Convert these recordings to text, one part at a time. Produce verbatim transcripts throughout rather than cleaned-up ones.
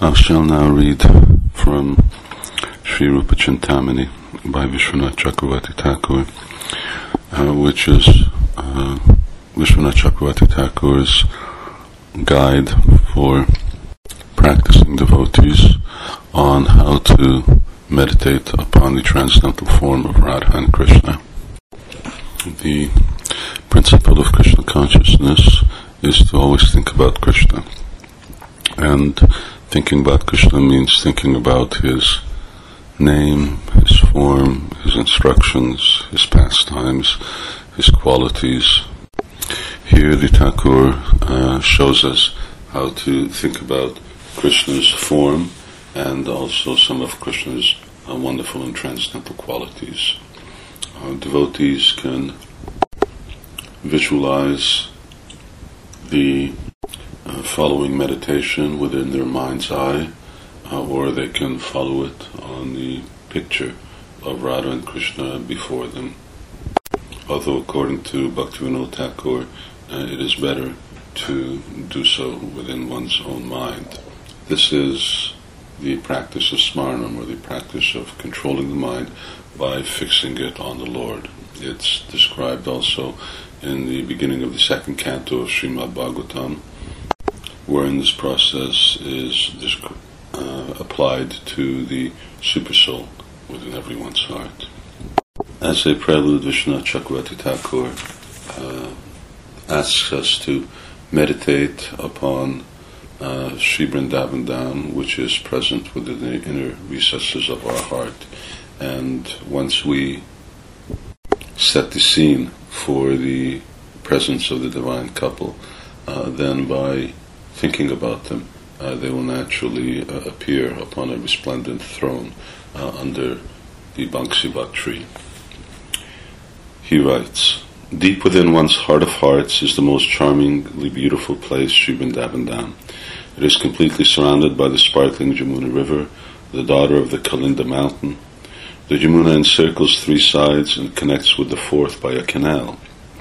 I shall now read from Sri Rupa Chintamani by Vishwanath Chakravarti Thakur, uh, which is uh, Vishwanath Chakravarti Thakur's guide for practicing devotees on how to meditate upon the transcendental form of Radha and Krishna. The principle of Krishna consciousness is to always think about Krishna. And thinking about Krishna means thinking about his name, his form, his instructions, his pastimes, his qualities. Here the Thakur uh, shows us how to think about Krishna's form and also some of Krishna's uh, wonderful and transcendental qualities. Uh, devotees can visualize the uh, following meditation within their mind's eye, uh, or they can follow it on the picture of Radha and Krishna before them. Although according to Bhaktivinoda Thakur, uh, it is better to do so within one's own mind. This is the practice of smaranam, or the practice of controlling the mind by fixing it on the Lord. It's described also in the beginning of the second canto of Srimad Bhagavatam, wherein this process is uh, applied to the supersoul within everyone's heart. As a prelude, Vishwanath Chakravarti Thakur uh, asks us to meditate upon uh, Sri Vrindavan Dham, which is present within the inner recesses of our heart. And once we set the scene for the presence of the divine couple, uh, then by thinking about them, uh, they will naturally uh, appear upon a resplendent throne uh, under the Banksivat tree. He writes, "Deep within one's heart of hearts is the most charmingly beautiful place, Sri Vrindavan Dham. It is completely surrounded by the sparkling Jamuna River, the daughter of the Kalinda mountain. The Jamuna encircles three sides and connects with the fourth by a canal.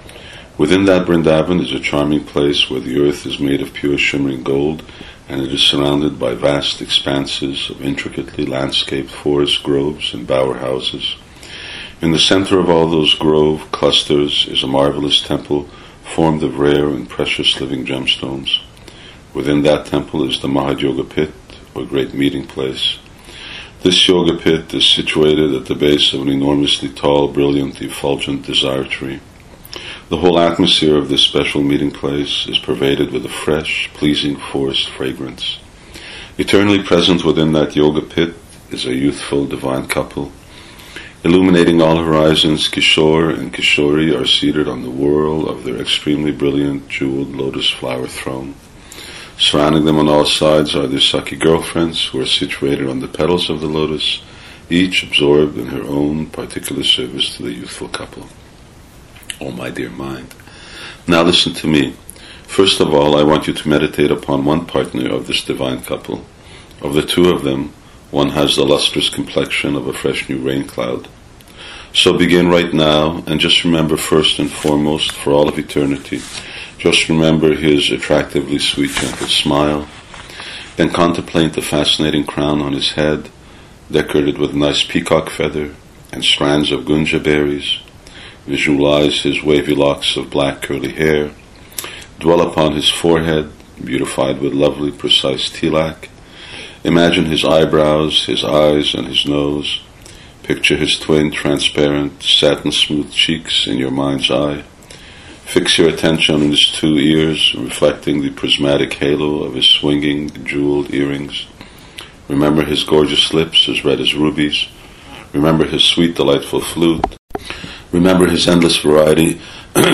Within that Vrindavan is a charming place where the earth is made of pure shimmering gold, and it is surrounded by vast expanses of intricately landscaped forest groves and bower houses. In the center of all those grove clusters is a marvelous temple formed of rare and precious living gemstones. Within that temple is the Mahadyoga Pit, or great meeting place. This yoga pit is situated at the base of an enormously tall, brilliant, effulgent desire tree. The whole atmosphere of this special meeting place is pervaded with a fresh, pleasing forest fragrance. Eternally present within that yoga pit is a youthful divine couple. Illuminating all horizons, Kishore and Kishori are seated on the whirl of their extremely brilliant, jeweled lotus flower throne. Surrounding them on all sides are their Saki girlfriends, who are situated on the petals of the lotus, each absorbed in her own particular service to the youthful couple. Oh, my dear mind, now listen to me. First of all, I want you to meditate upon one partner of this divine couple. Of the two of them, one has the lustrous complexion of a fresh new rain cloud. So begin right now, and just remember first and foremost, for all of eternity, just remember his attractively sweet, gentle smile. Then contemplate the fascinating crown on his head, decorated with a nice peacock feather and strands of gunja berries. Visualize his wavy locks of black curly hair. Dwell upon his forehead, beautified with lovely, precise tilak. Imagine his eyebrows, his eyes, and his nose. Picture his twin, transparent, satin-smooth cheeks in your mind's eye. Fix your attention on his two ears, reflecting the prismatic halo of his swinging, jeweled earrings. Remember his gorgeous lips, as red as rubies. Remember his sweet, delightful flute. Remember his endless variety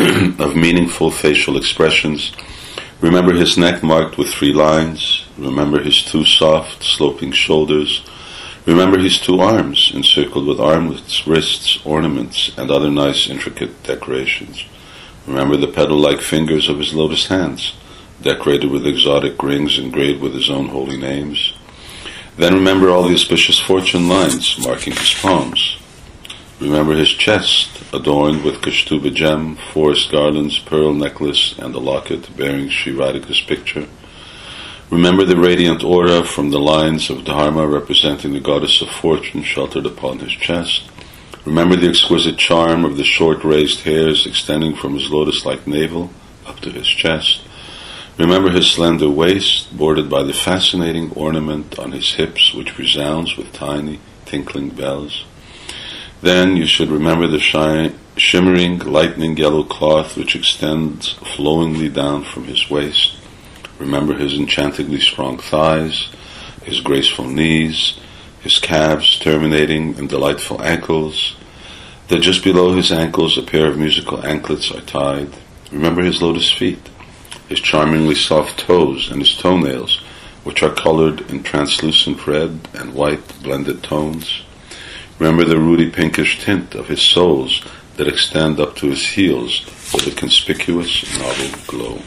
of meaningful facial expressions. Remember his neck marked with three lines. Remember his two soft, sloping shoulders. Remember his two arms, encircled with armlets, wrists, ornaments, and other nice, intricate decorations. Remember the petal-like fingers of his lotus hands, decorated with exotic rings engraved with his own holy names. Then remember all the auspicious fortune lines marking his palms. Remember his chest, adorned with Kaustuba gem, forest garlands, pearl necklace, and a locket bearing Sri Radhika's picture. Remember the radiant aura from the lines of Dharma representing the goddess of fortune sheltered upon his chest. Remember the exquisite charm of the short raised hairs extending from his lotus-like navel up to his chest. Remember his slender waist, bordered by the fascinating ornament on his hips, which resounds with tiny, tinkling bells. Then you should remember the shi- shimmering, lightning yellow cloth which extends flowingly down from his waist. Remember his enchantingly strong thighs, his graceful knees, his calves terminating in delightful ankles, that just below his ankles a pair of musical anklets are tied. Remember his lotus feet, his charmingly soft toes and his toenails, which are colored in translucent red and white blended tones. Remember the ruddy pinkish tint of his soles that extend up to his heels with a conspicuous novel glow.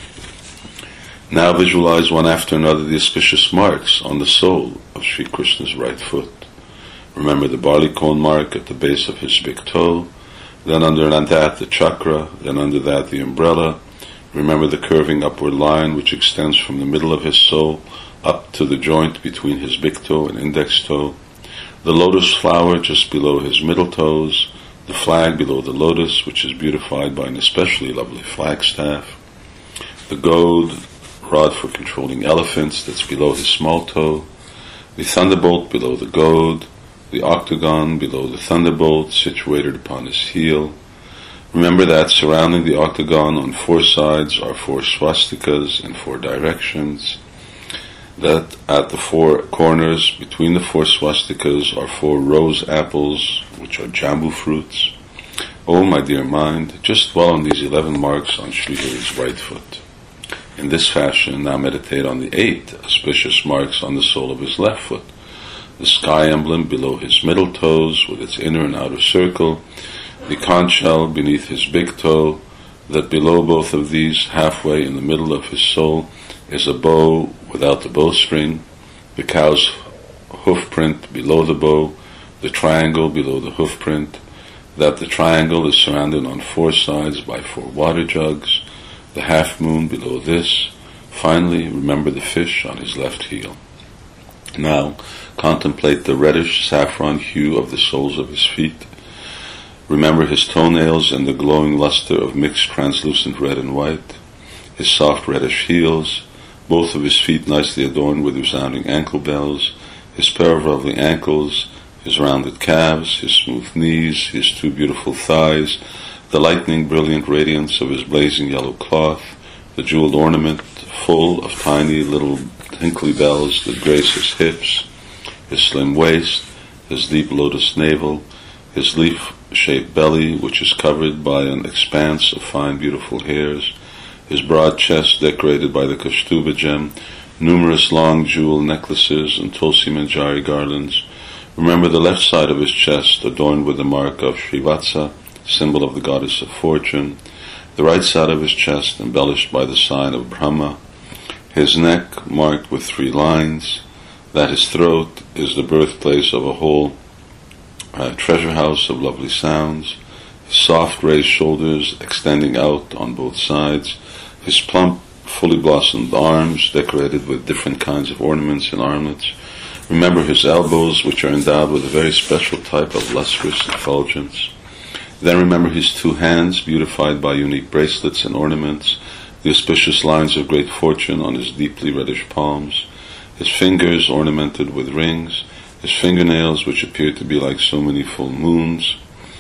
Now visualize one after another the auspicious marks on the sole of Sri Krishna's right foot. Remember the barleycorn mark at the base of his big toe, then under that the chakra, then under that the umbrella. Remember the curving upward line which extends from the middle of his sole up to the joint between his big toe and index toe, the lotus flower just below his middle toes, the flag below the lotus, which is beautified by an especially lovely flagstaff, the goad, rod for controlling elephants that's below his small toe, the thunderbolt below the goad, the octagon below the thunderbolt situated upon his heel. Remember that surrounding the octagon on four sides are four swastikas in four directions, that at the four corners between the four swastikas are four rose apples, which are jambu fruits. Oh, my dear mind, just dwell on these eleven marks on Sri Hari's right foot. In this fashion, now meditate on the eight auspicious marks on the sole of his left foot, the sky emblem below his middle toes with its inner and outer circle, the conch shell beneath his big toe, that below both of these, halfway in the middle of his sole, is a bow without the bowstring, the cow's hoof print below the bow, the triangle below the hoof print, that the triangle is surrounded on four sides by four water jugs, the half moon below this. Finally, remember the fish on his left heel. Now, contemplate the reddish saffron hue of the soles of his feet. Remember his toenails and the glowing luster of mixed translucent red and white, his soft reddish heels, both of his feet nicely adorned with resounding ankle bells, his pair of lovely ankles, his rounded calves, his smooth knees, his two beautiful thighs, the lightning brilliant radiance of his blazing yellow cloth, the jeweled ornament full of tiny little tinkly bells that grace his hips, his slim waist, his deep lotus navel, his leaf-shaped belly, which is covered by an expanse of fine beautiful hairs, his broad chest decorated by the Kaustuva gem, numerous long jewel necklaces and Tulsi Manjari garlands. Remember the left side of his chest adorned with the mark of Srivatsa, symbol of the goddess of fortune, the right side of his chest embellished by the sign of Brahma, his neck marked with three lines, that his throat is the birthplace of a whole uh, treasure house of lovely sounds, his soft raised shoulders extending out on both sides, his plump, fully blossomed arms decorated with different kinds of ornaments and armlets. Remember his elbows, which are endowed with a very special type of lustrous effulgence. Then remember his two hands, beautified by unique bracelets and ornaments, the auspicious lines of great fortune on his deeply reddish palms, his fingers ornamented with rings, his fingernails which appear to be like so many full moons.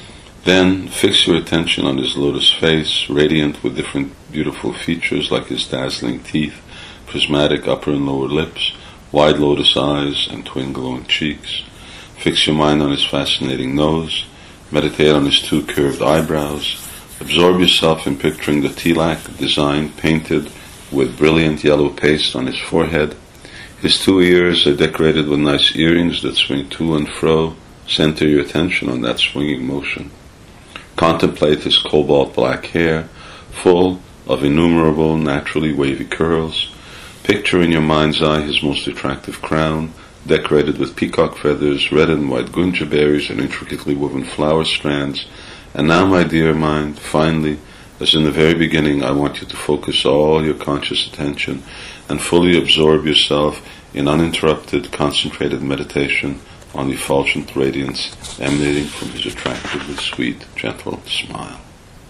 Then fix your attention on his lotus face, radiant with different beautiful features like his dazzling teeth, prismatic upper and lower lips, wide lotus eyes, and twin glowing cheeks. Fix your mind on his fascinating nose. Meditate on his two curved eyebrows. Absorb yourself in picturing the tilak design painted with brilliant yellow paste on his forehead. His two ears are decorated with nice earrings that swing to and fro. Center your attention on that swinging motion. Contemplate his cobalt black hair, full of innumerable naturally wavy curls. Picture in your mind's eye his most attractive crown, decorated with peacock feathers, red and white gunja berries, and intricately woven flower strands. And now, my dear mind, finally, As in the very beginning, I want you to focus all your conscious attention and fully absorb yourself in uninterrupted, concentrated meditation on the effulgent radiance emanating from his attractively sweet, gentle smile.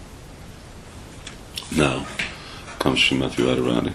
Now comes Srimati Radharani.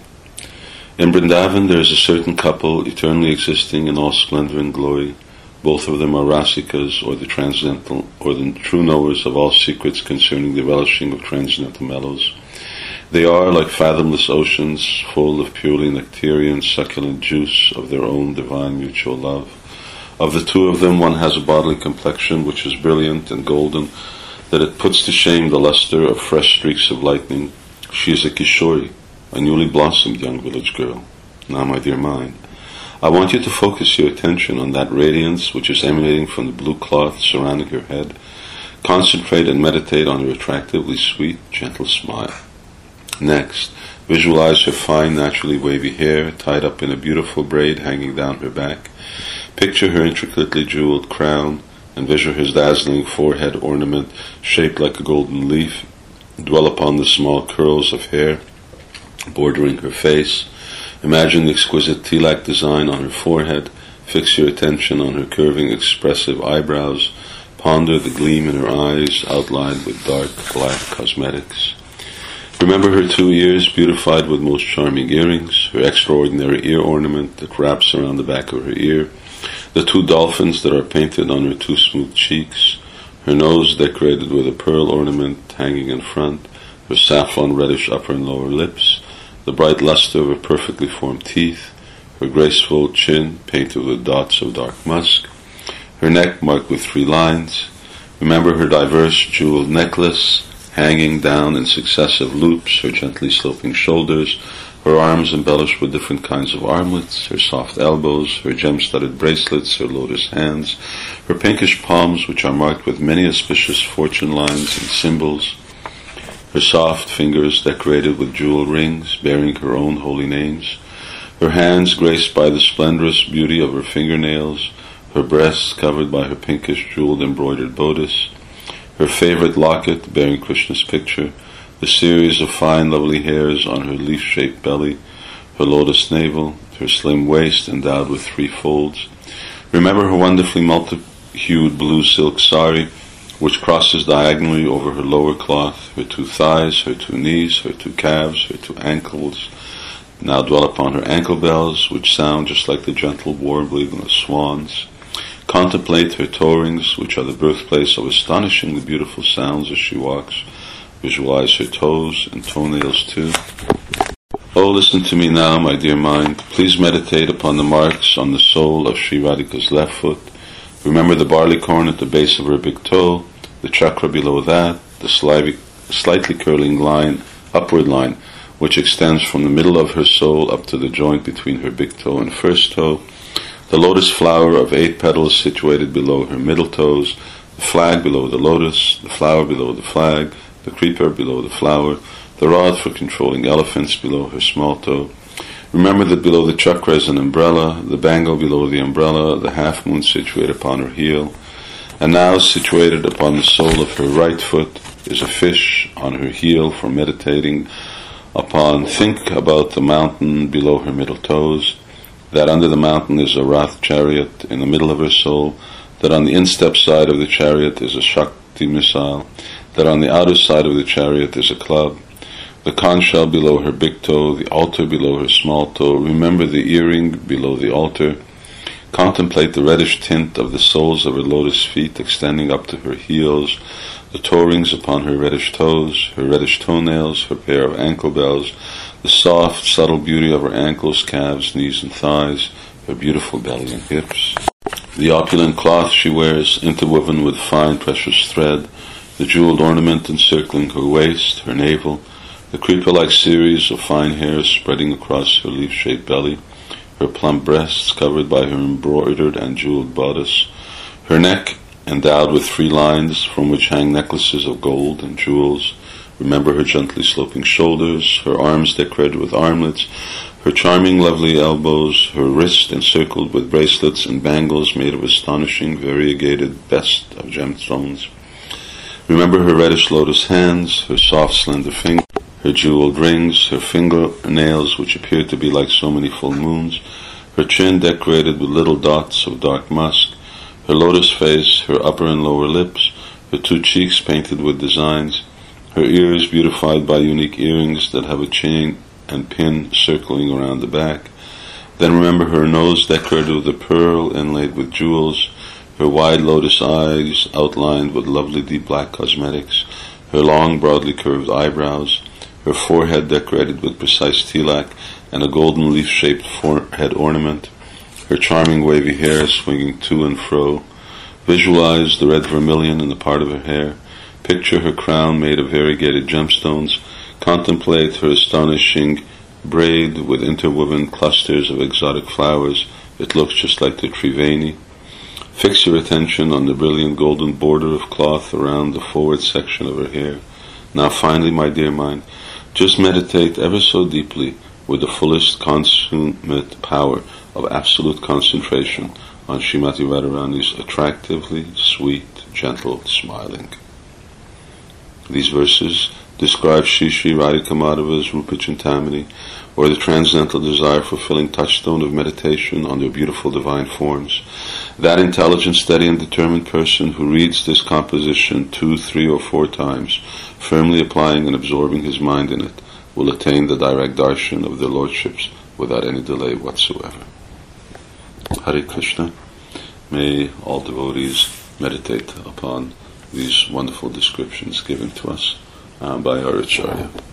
In Vrindavan there is a certain couple eternally existing in all splendor and glory. Both of them are Rasikas, or the transcendental, or the true knowers of all secrets concerning the relishing of transcendental mellows. They are like fathomless oceans, full of purely nectarian, succulent juice of their own divine mutual love. Of the two of them, one has a bodily complexion which is brilliant and golden, that it puts to shame the luster of fresh streaks of lightning. She is a Kishori, a newly blossomed young village girl. Now, my dear mind, I want you to focus your attention on that radiance which is emanating from the blue cloth surrounding her head. Concentrate and meditate on her attractively sweet, gentle smile. Next, visualize her fine, naturally wavy hair tied up in a beautiful braid hanging down her back. Picture her intricately jeweled crown, and visualize her dazzling forehead ornament shaped like a golden leaf. Dwell upon the small curls of hair bordering her face. Imagine the exquisite tilak design on her forehead. Fix your attention on her curving, expressive eyebrows. Ponder the gleam in her eyes, outlined with dark black cosmetics. Remember her two ears, beautified with most charming earrings, her extraordinary ear ornament that wraps around the back of her ear, the two dolphins that are painted on her two smooth cheeks, her nose decorated with a pearl ornament hanging in front, her saffron reddish upper and lower lips, the bright luster of her perfectly formed teeth, her graceful chin painted with dots of dark musk, her neck marked with three lines. Remember her diverse jeweled necklace hanging down in successive loops, her gently sloping shoulders, her arms embellished with different kinds of armlets, her soft elbows, her gem-studded bracelets, her lotus hands, her pinkish palms which are marked with many auspicious fortune lines and symbols, her soft fingers decorated with jewel rings bearing her own holy names, her hands graced by the splendorous beauty of her fingernails, her breasts covered by her pinkish jeweled embroidered bodice, her favorite locket bearing Krishna's picture, the series of fine lovely hairs on her leaf-shaped belly, her lotus navel, her slim waist endowed with three folds. Remember her wonderfully multi-hued blue silk sari, which crosses diagonally over her lower cloth, her two thighs, her two knees, her two calves, her two ankles. Now dwell upon her ankle bells, which sound just like the gentle warbling of swans. Contemplate her toe rings, which are the birthplace of astonishingly beautiful sounds as she walks. Visualize her toes and toenails too. Oh, listen to me now, my dear mind. Please meditate upon the marks on the sole of Sri Radhika's left foot. Remember the barley corn at the base of her big toe, the chakra below that, the slightly, slightly curling line, upward line, which extends from the middle of her sole up to the joint between her big toe and first toe, the lotus flower of eight petals situated below her middle toes, the flag below the lotus, the flower below the flag, the creeper below the flower, the rod for controlling elephants below her small toe. Remember that below the chakra is an umbrella, the bangle below the umbrella, the half moon situated upon her heel, and now situated upon the sole of her right foot is a fish on her heel for meditating upon. Think about the mountain below her middle toes, that under the mountain is a Rath chariot in the middle of her sole, that on the instep side of the chariot is a Shakti missile, that on the outer side of the chariot is a club, the conch shell below her big toe, the altar below her small toe. Remember the earring below the altar. Contemplate the reddish tint of the soles of her lotus feet extending up to her heels, the toe rings upon her reddish toes, her reddish toenails, her pair of ankle bells, the soft, subtle beauty of her ankles, calves, knees, and thighs, her beautiful belly and hips. The opulent cloth she wears, interwoven with fine, precious thread, the jeweled ornament encircling her waist, her navel, the creeper-like series of fine hairs spreading across her leaf-shaped belly, her plump breasts covered by her embroidered and jeweled bodice, her neck endowed with three lines from which hang necklaces of gold and jewels. Remember her gently sloping shoulders, her arms decorated with armlets, her charming lovely elbows, her wrist encircled with bracelets and bangles made of astonishing variegated best of gemstones. Remember her reddish lotus hands, her soft slender fingers, her jeweled rings, her fingernails which appeared to be like so many full moons, her chin decorated with little dots of dark musk, her lotus face, her upper and lower lips, her two cheeks painted with designs, her ears beautified by unique earrings that have a chain and pin circling around the back. Then remember her nose decorated with a pearl inlaid with jewels, her wide lotus eyes outlined with lovely deep black cosmetics, her long broadly curved eyebrows, her forehead decorated with precise tilak and a golden leaf-shaped forehead ornament, her charming wavy hair swinging to and fro. Visualize the red vermilion in the part of her hair. Picture her crown made of variegated gemstones. Contemplate her astonishing braid with interwoven clusters of exotic flowers. It looks just like the Triveni. Fix your attention on the brilliant golden border of cloth around the forward section of her hair. Now finally, my dear mind, just meditate ever so deeply with the fullest consummate power of absolute concentration on Srimati Radharani's attractively sweet, gentle smiling. These verses describe Shri Shri Radhika Madhava's Rupa Chintamani, or the transcendental desire fulfilling touchstone of meditation on their beautiful divine forms. That intelligent, steady, and determined person who reads this composition two, three, or four times, firmly applying and absorbing his mind in it, will attain the direct darshan of their lordships without any delay whatsoever. Hare Krishna. May all devotees meditate upon these wonderful descriptions given to us uh, by our Acharya.